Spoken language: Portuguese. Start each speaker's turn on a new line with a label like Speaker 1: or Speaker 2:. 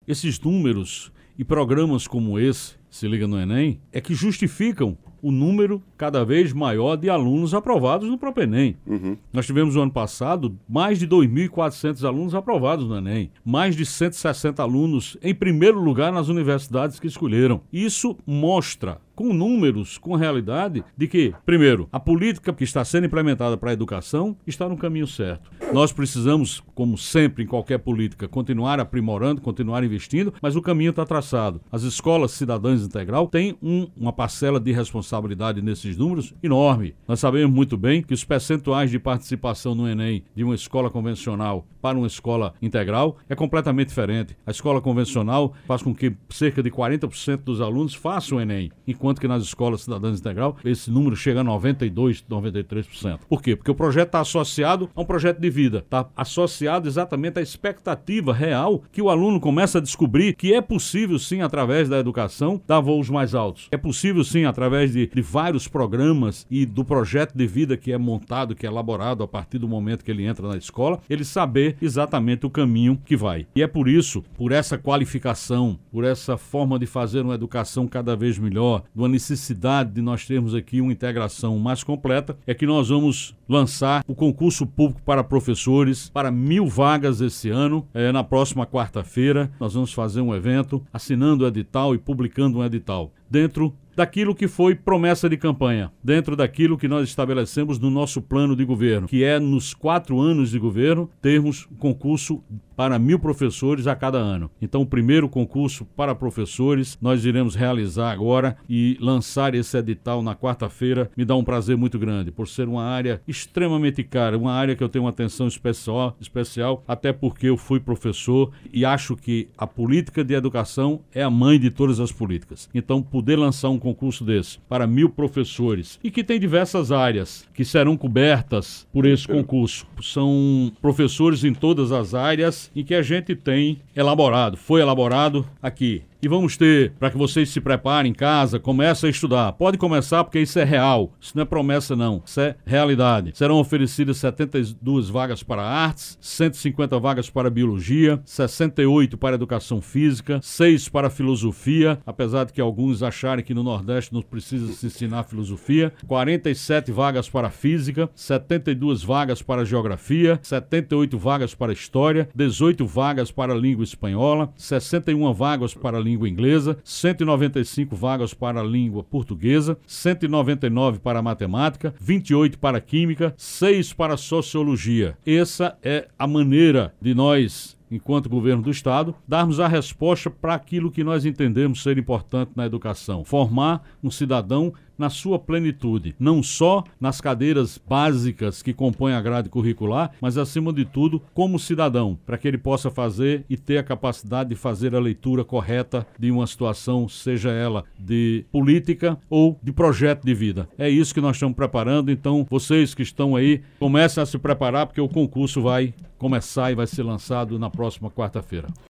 Speaker 1: esses números e programas como esse, Se Liga no Enem, é que justificam o número cada vez maior de alunos aprovados no próprio Enem. Nós tivemos no ano passado mais de 2.400 alunos aprovados no Enem, mais de 160 alunos em primeiro lugar nas universidades que escolheram. Isso mostra, com números, com realidade, de que, primeiro, a política que está sendo implementada para a educação está no caminho certo. Nós precisamos, como sempre em qualquer política, continuar aprimorando, continuar investindo, mas o caminho está traçado. As escolas cidadãs integral têm uma parcela de responsabilidade nesses números enorme. Nós sabemos muito bem que os percentuais de participação no Enem de uma escola convencional para uma escola integral é completamente diferente. A escola convencional faz com que cerca de 40% dos alunos façam o Enem, enquanto que nas escolas cidadãs integral esse número chega a 92%, 93%. Por quê? Porque o projeto está associado a um projeto de vida, está associado exatamente à expectativa real que o aluno começa a descobrir que é possível sim, através da educação, dar voos mais altos. É possível sim, através de vários programas e do projeto de vida que é montado, que é elaborado a partir do momento que ele entra na escola, ele saber exatamente o caminho que vai. E é por isso, por essa qualificação, por essa forma de fazer uma educação cada vez melhor, de uma necessidade de nós termos aqui uma integração mais completa, é que nós vamos lançar o concurso público para professores para 1.000 vagas esse ano. Na próxima quarta-feira nós vamos fazer um evento assinando o edital e publicando um edital dentro daquilo que foi promessa de campanha, dentro daquilo que nós estabelecemos no nosso plano de governo, que é nos 4 anos de governo termos um concurso para 1.000 professores a cada ano. Então, o primeiro concurso para professores nós iremos realizar agora e lançar esse edital na quarta-feira. Me dá um prazer muito grande, por ser uma área extremamente cara, uma área que eu tenho uma atenção especial, até porque eu fui professor e acho que a política de educação é a mãe de todas as políticas. Então, poder lançar um concurso desse para 1.000 professores e que tem diversas áreas que serão cobertas por esse concurso. São professores em todas as áreas em que a gente foi elaborado aqui. E vamos ter, para que vocês se preparem em casa, comece a estudar. Pode começar porque isso é real, isso não é promessa não, isso é realidade. Serão oferecidas 72 vagas para artes, 150 vagas para biologia, 68 para educação física, 6 para filosofia, apesar de que alguns acharem que no Nordeste não precisa se ensinar filosofia, 47 vagas para física, 72 vagas para geografia, 78 vagas para história, 18 vagas para língua espanhola, 61 vagas para língua inglesa, 195 vagas para a língua portuguesa, 199 para matemática, 28 para química, 6 para sociologia. Essa é a maneira de nós, enquanto governo do Estado, darmos a resposta para aquilo que nós entendemos ser importante na educação. Formar um cidadão na sua plenitude, não só nas cadeiras básicas que compõem a grade curricular, mas acima de tudo como cidadão, para que ele possa fazer e ter a capacidade de fazer a leitura correta de uma situação, seja ela de política ou de projeto de vida. É isso que nós estamos preparando, então vocês que estão aí, comecem a se preparar porque o concurso vai começar e vai ser lançado na próxima quarta-feira.